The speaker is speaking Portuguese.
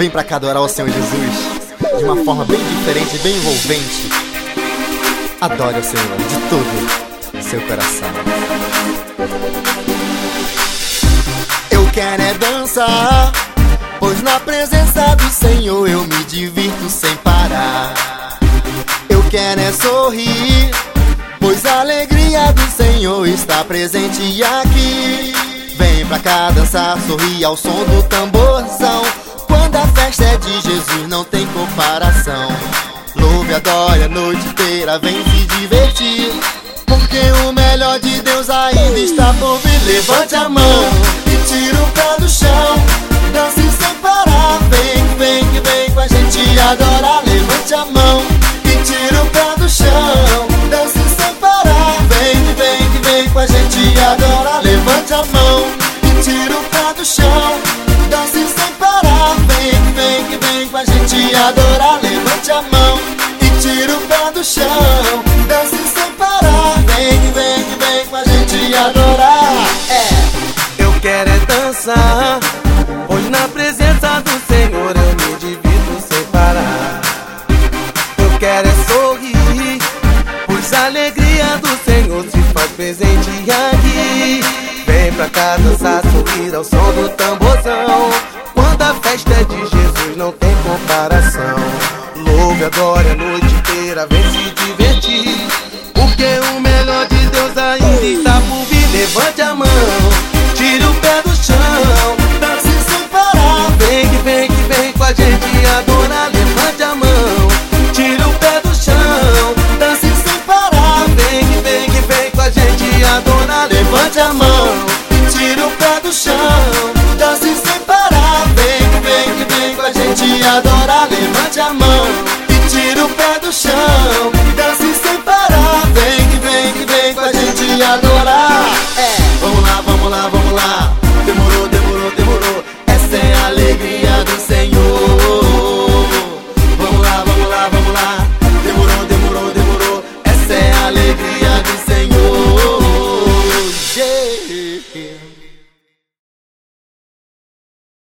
Vem pra cá adorar o Senhor Jesus de uma forma bem diferente, bem envolvente. Adore o Senhor de todo seu coração. Eu quero é dançar, pois na presença do Senhor eu me divirto sem parar. Eu quero é sorrir, pois a alegria do Senhor está presente aqui. Vem pra cá dançar, sorrir ao som do tamborzão. Quando a festa é de Jesus não tem comparação. Louve, adore a noite inteira, vem se divertir, porque o melhor de Deus ainda está por vir. Levante a mão e tira o pé do chão, dance sem parar. Vem, vem, vem com a gente adorar. Levante a mão e tira o pé do chão, dance sem parar. Vem, vem, vem com a gente adorar. Levante a mão e tira o pé do chão, dance sem parar. Vem, vem, vem com a gente adorar. Levante a mão e tira o pé do chão, dance sem parar. Vem, vem, vem com a gente adorar. Eu quero é dançar, pois na presença do Senhor eu me divirto sem parar. Eu quero é sorrir, pois a alegria do Senhor se faz presente aqui. Vem pra cá dançar, sorrir ao som do tamborzão. Quando a festa é de Jesus não tem comparação. Louve, adore a noite inteira, vem se divertir, porque o melhor de Deus ainda está por vir. Levante a mão, tira o pé do chão, Dance sem parar. vem que vem que vem com a gente adorar. Levante a mão, tira o pé do chão, Dance sem parar. vem que vem que vem com a gente adorar. Levante a mão e tira o pé do chão, dance sem parar. Vem, vem, vem com a gente adorar. Levante a mão e tira o pé do chão, dance sem parar. Vem, vem, vem com a gente adorar. Vamos lá, vamos lá, vamos lá.